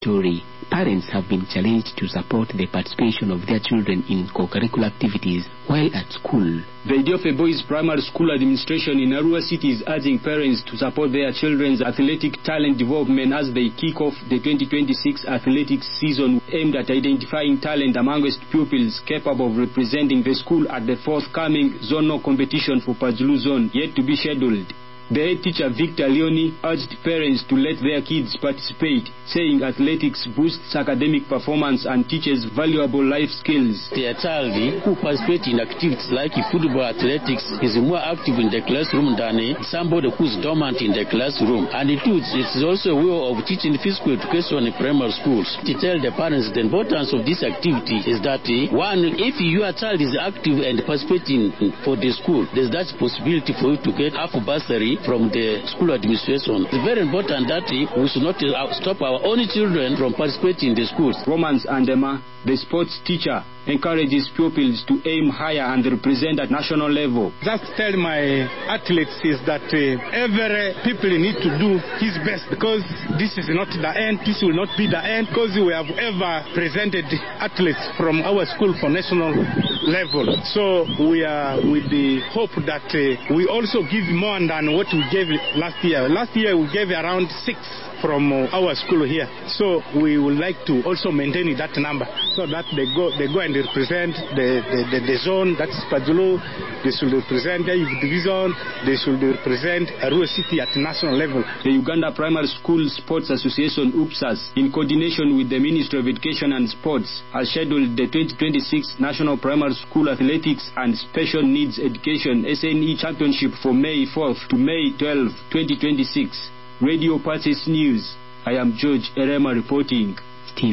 story. Parents have been challenged to support the participation of their children in co-curricular activities while at school. The Idiofe Boys Primary School Administration in Arua City is urging parents to support their children's athletic talent development as they kick off the 2026 athletics season, aimed at identifying talent amongst pupils capable of representing the school at the forthcoming zonal competition for Pajulu Zone, yet to be scheduled. The head teacher Victor Leone urged parents to let their kids participate, saying athletics boosts academic performance and teaches valuable life skills. The child who participates in activities like football athletics is more active in the classroom than somebody who is dormant in the classroom. And it is also a way of teaching physical education in primary schools. To tell the parents the importance of this activity is that, one, if your child is active and participating for the school, there's that possibility for you to get half bursary from the school administration. It's very important that we should not stop our own children from participating in the schools. Romans Andema, the sports teacher, encourages pupils to aim higher and represent at national level. Just tell my athletes is that every people need to do his best, because this is not the end, this will not be the end, because we have ever presented athletes from our school for national level. So we are with the hope that we also give more than what we gave last year. Last year we gave around 6 from our school here. So we would like to also maintain that number so that they go and represent the zone, that's Pajulu. They should represent the division, they should represent Arua City at national level. The Uganda Primary School Sports Association UPSAS, in coordination with the Ministry of Education and Sports, has scheduled the 2026 National Primary School Athletics and Special Needs Education SNE Championship for May 4th to May 12, 2026. Radio Pulses News. I am George Erema reporting.